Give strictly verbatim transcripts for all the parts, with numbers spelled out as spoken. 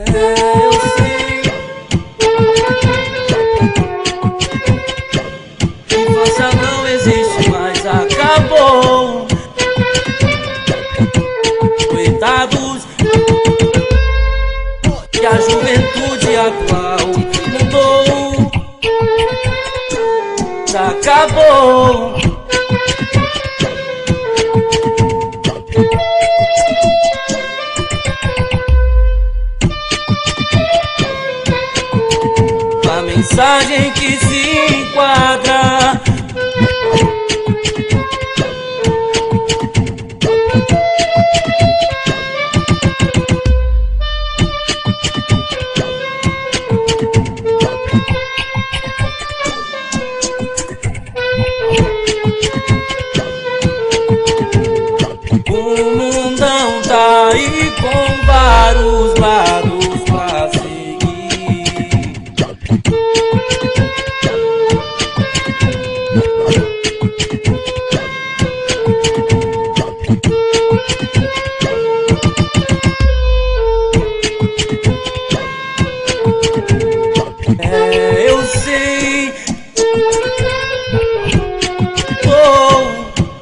eu sei. Infância não existe mais, acabou. Coitados, que a juventude atual mudou, já acabou. A mensagem que se enquadra o mundão tá aí com vários lados pra seguir. É, eu sei. Oh.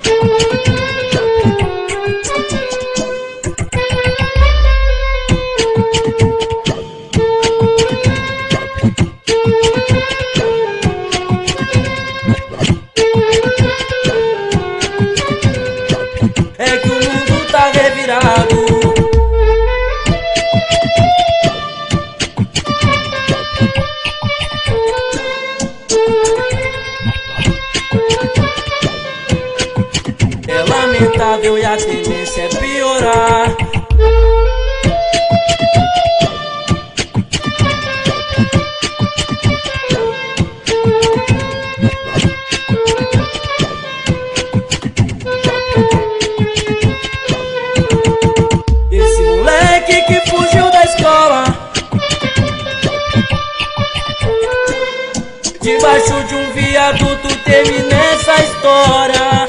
É que o mundo tá revirado. É lamentável e a tendência é piorar. Esse moleque que fugiu da escola, debaixo de um viaduto, termina essa história.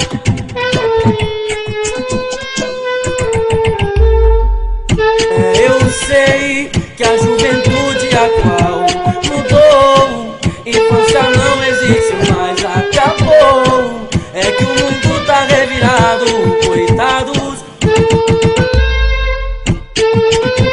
É, eu sei que a juventude atual mudou. Infância não existe mais, acabou. É que o mundo tá revirado, coitados.